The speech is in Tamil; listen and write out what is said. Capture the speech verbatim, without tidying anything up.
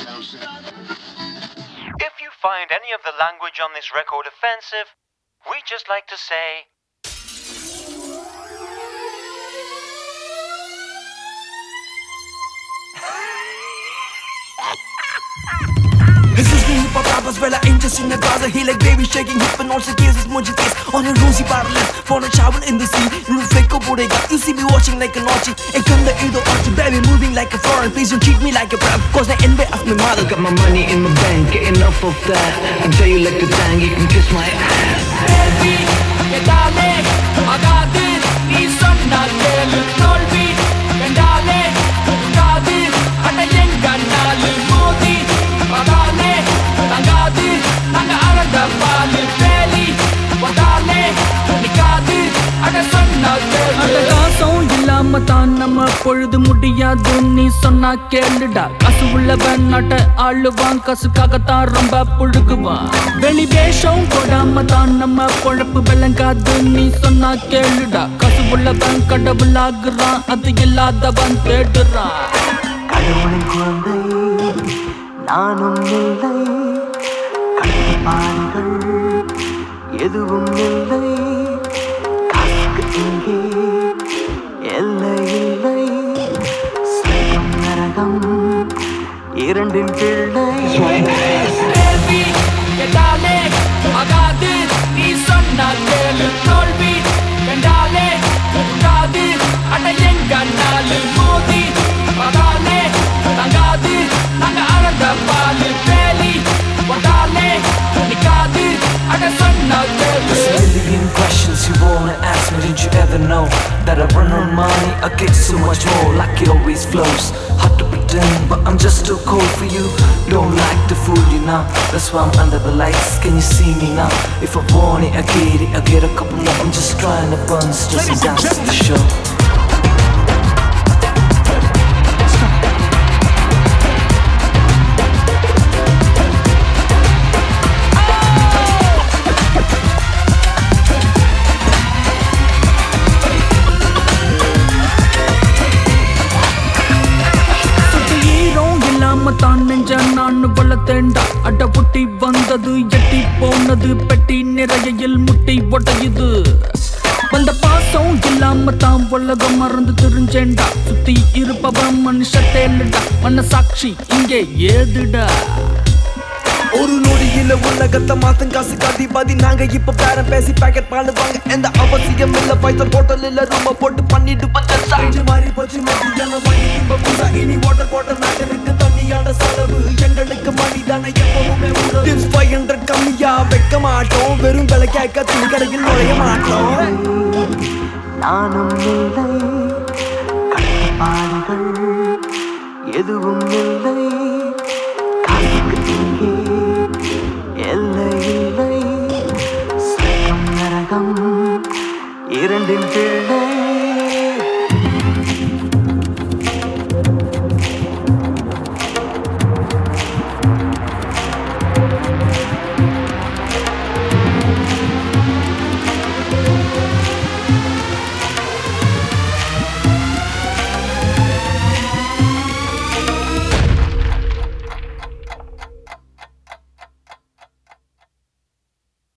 If you find any of the language on this record offensive, we just like to say... Hip-hop rappers, well, I ain't just in a Gaza. He like baby shaking hip and also cases, moji case on a rosy parallel. For a shower in the sea, you fake up bodega. You see me watching like a naughty. And come the either archie, baby moving like a foreign. Please don't treat me like a pram, cause I envy of my mother. Got my money in my bank, get enough of that. I tell you like the tang, you can kiss my ass. Baby, get down there, I got this. Need some not tell you, told me. Get down there, got this. And I ain't got nothing more. I got it. தங்காது நாங்க அறந்த பாலு வேலி வந்தாலே நிக்காது அட சொன்னாது அட காசும் இல்லாம தான் நம்ம பொழுது முடியாது நீ சொன்னா கேளுடா காசு உள்ளவன் நாட்ட ஆளுவான் காசுக்காகத்தான் ரொம்ப புழுகுவான் வெளி வேஷம் போடாம தான் நம்ம பொழப்பு விளங்காது நீ சொன்னா கேளுடா காசு உள்ளவன் கடவுளாகுறான் அது இல்லாதவன் தேடுறான் கடவுளின் குழந்தை நானும் இல்லை கட்டுப்பாடுகள் எதுவும் இல்லை காசுக்கு இங்கே எல்லை இல்லை சொர்க்கம் நரகம் இரண்டின் பிள்ளை Baby, கேட்டாலே ஆகாது நீ சொன்னா கேளு தோல்வி கண்டாலே உண்டாது அட எங்க நாலு மோதி அதாலே தங்காது நாங்க அறந்த பாலு வேலி வந்தாலே நிக்காது அட சொன்னா கேளு million questions you wanna ask me. Didn't you ever know that I run on money? I get so much more like it always flows. Hard to pretend, but I'm just too cold for you. Don't like to fool you now. That's why I'm under the lights. Can you see me now? If I want it, I get it. I get a couple more. I'm just trying to bun, just a dance to the show. தான் நெஞ்ச நான் வளர்த்தேண்டா அட புட்டி வந்தது எட்டி போனது பெட்டி நிறையில் முட்டி ஒடையுது வந்த பாசம் இல்லாம தான் உலகம் மறந்து தெரிஞ்சேண்டா சுத்தி இருப்பவன் மனுஷ தேலுடா மனசாட்சி இங்கே ஏதுடா ஒரு நொடியில உலகத்தை மாத்தும் காசு காட்டி பாதி நாங்க இப்ப பேரம் பேசி பேக்கெட் பாடுவாங்க எந்த அவசியம் இல்ல பைசல் போட்டல் இல்ல ரூம போட்டு பண்ணிட்டு பஞ்சு மாறி போச்சு மத்தியான வாங்கி இப்ப புதுசா இனி வாட்டர் வாட்டர் மேட்டருக்கு தண்ணியான செலவு எங்களுக்கு மணி தானே எப்பவுமே டிப்ஸ் ஃபைவ் ஹண்ட்ரட் கம்மியா வைக்க மாட்டோம் வெறும் விலை கேட்க துணி கடையில் நுழைய மாட்டோம் நானும் இல்லை கட்டுப்பாடுகள் எதுவும்